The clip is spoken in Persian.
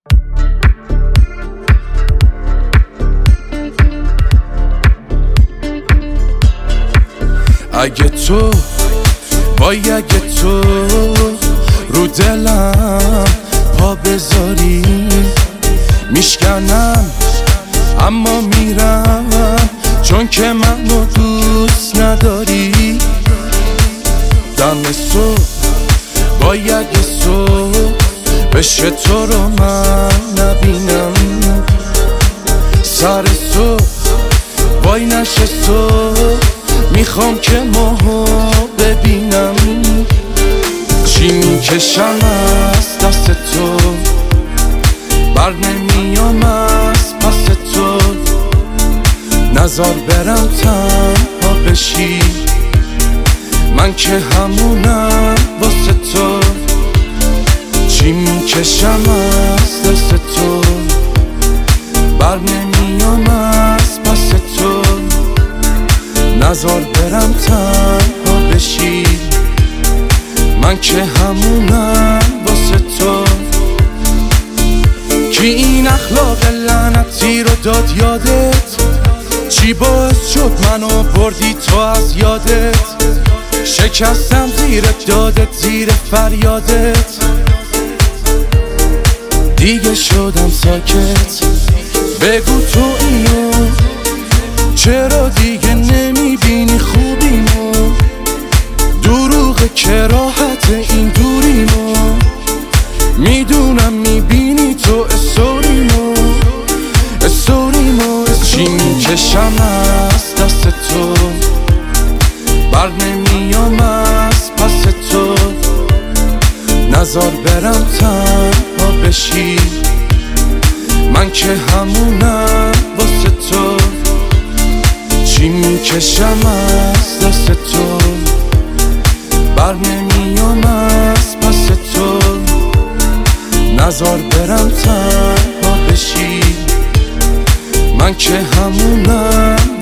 اگه تو وای اگه تو رو دلم پا بذاری میشکنم اما میرم، چون که منو دوست نداری. دم صبح وای اگه صبح بشه تو رو من نبینم، سر صبح وای نشه صبح میخوام که ماهو ببینم. چی میکشم از دست تو، بر نمیام از پس تو، نزار برم تنها بشی، من که همونم واسه تو. چی میکشم از دست تو، بر نمیام از پس تو، نزار برم تنها بشی، من که همونم واسه تو. کی این اخلاق لعنتی رو داد یادت؟ چی باعث شد منو بردی تو از یادت؟ شکستم زیر دادت، زیر فریادت، دیگه شدم ساکت. بگو تو اینو چرا دیگه نمیبینی خوبیمو؟ دروغه که راحت این دوریمو، میدونم میبینی تو استوریمو. چی میکشم از دست تو، بر نمیام از پس تو، نزار برم تنها بشی، من که همونم واسه تو. چی میکشم از دست تو، بر نمیام از پس تو، نزار برم تنها بشی، من که همونم